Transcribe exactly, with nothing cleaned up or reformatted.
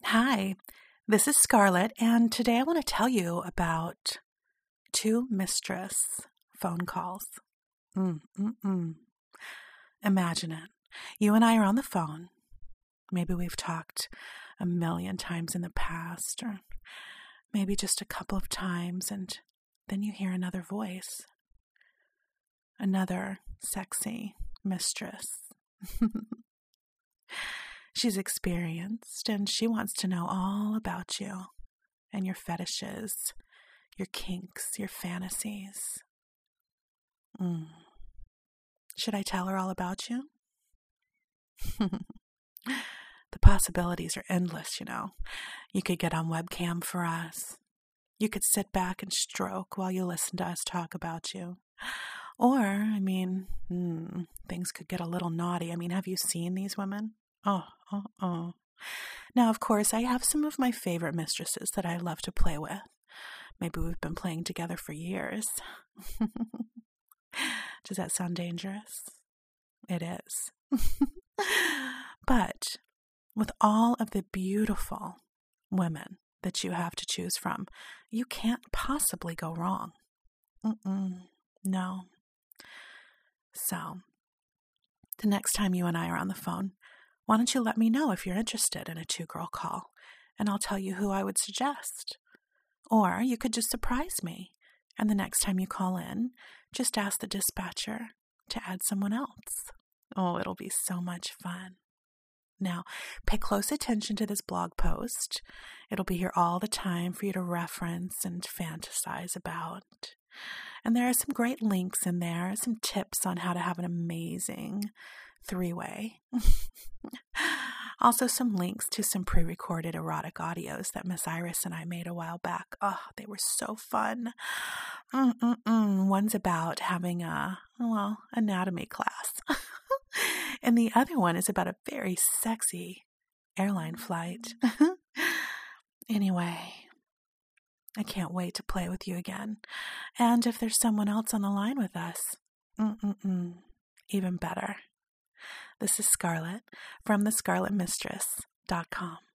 Hi, this is Scarlett, and today I want to tell you about two mistress phone calls. Mm-mm-mm. Imagine it. You and I are on the phone. Maybe we've talked a million times in the past, or maybe just a couple of times, and then you hear another voice. Another sexy mistress. She's experienced, and she wants to know all about you and your fetishes, your kinks, your fantasies. Mm. Should I tell her all about you? The possibilities are endless, you know. You could get on webcam for us. You could sit back and stroke while you listen to us talk about you. Or, I mean, hmm, things could get a little naughty. I mean, have you seen these women? Oh, oh, oh. Now, of course, I have some of my favorite mistresses that I love to play with. Maybe we've been playing together for years. Does that sound dangerous? It is. But with all of the beautiful women that you have to choose from, you can't possibly go wrong. Mm-mm, no. So, the next time you and I are on the phone, why don't you let me know if you're interested in a two-girl call, and I'll tell you who I would suggest. Or you could just surprise me, and the next time you call in, just ask the dispatcher to add someone else. Oh, it'll be so much fun. Now, pay close attention to this blog post. It'll be here all the time for you to reference and fantasize about. And there are some great links in there, some tips on how to have an amazing three-way. Also some links to some pre-recorded erotic audios that Miss Iris and I made a while back. Oh, they were so fun. Mm-mm-mm. One's about having a, well, anatomy class. And the other one is about a very sexy airline flight. Anyway, I can't wait to play with you again. And if there's someone else on the line with us, mm-mm-mm, even better. This is Scarlett from the scarlet mistress dot com.